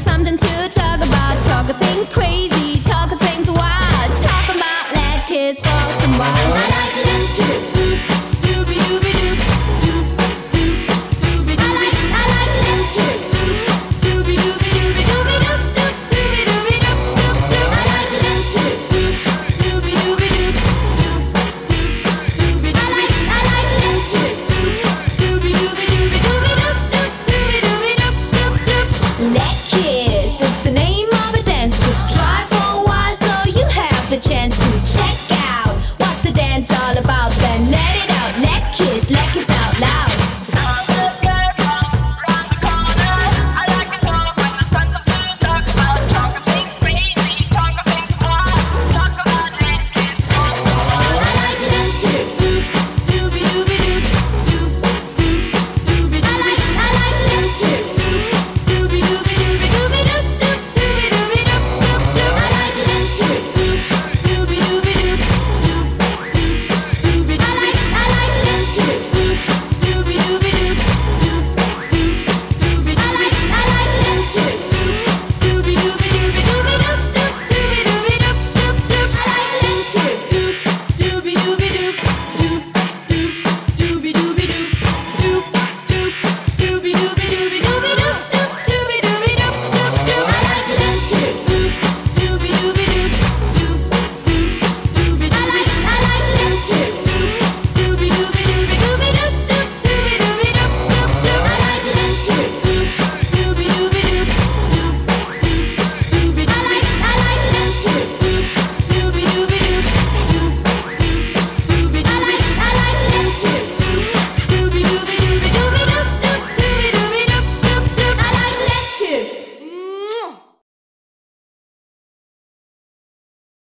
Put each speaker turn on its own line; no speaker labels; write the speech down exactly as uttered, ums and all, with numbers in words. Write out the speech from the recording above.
something to talk about. Talk of things crazy, talk of things wild. Talk about Lad Kiss for some while. I like Limp Kiss. Doobie doobie doop, doop doop doobie doobie doop. I like Limp Kiss. Doobie doobie doobie doobie doop, doop doobie doobie doop, doop doop. I like Limp Kiss. Doobie doobie doop, doop doop doobie doobie doop. I like Limp Kiss. Doobie doobie doobie doobie doop, doop doobie doobie doop, doop doop. Lad Kiss, it's the name of a dance. Just try for a while so you have the chance.